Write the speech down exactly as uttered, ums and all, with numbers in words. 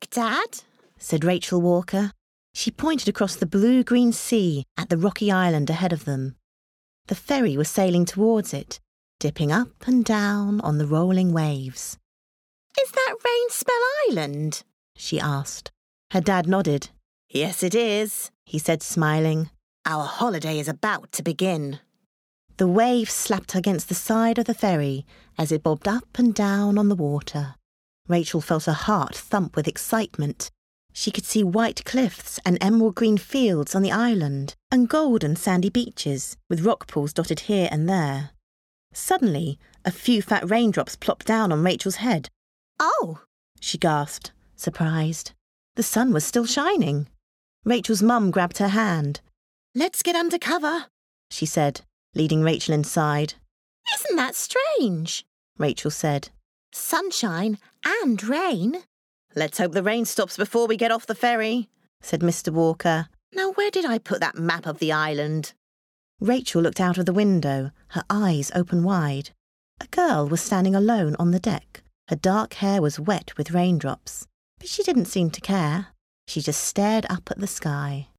Dad, said Rachel Walker. She pointed across the blue-green sea at the rocky island ahead of them. The ferry was sailing towards it, dipping up and down on the rolling waves. Is that Rainspell Island? She asked. Her dad nodded. Yes, it is, he said, smiling. Our holiday is about to begin. The waves slapped against the side of the ferry as it bobbed up and down on the water. Rachel felt her heart thump with excitement. She could see white cliffs and emerald green fields on the island, and golden sandy beaches with rock pools dotted here and there. Suddenly, a few fat raindrops plopped down on Rachel's head. Oh, she gasped, surprised. The sun was still shining. Rachel's mum grabbed her hand. Let's get under cover, she said, leading Rachel inside. Isn't that strange? Rachel said. Sunshine and rain. Let's hope the rain stops before we get off the ferry, said Mister Walker. Now where did I put that map of the island? Rachel looked out of the window, her eyes open wide. A girl was standing alone on the deck. Her dark hair was wet with raindrops, but she didn't seem to care. She just stared up at the sky.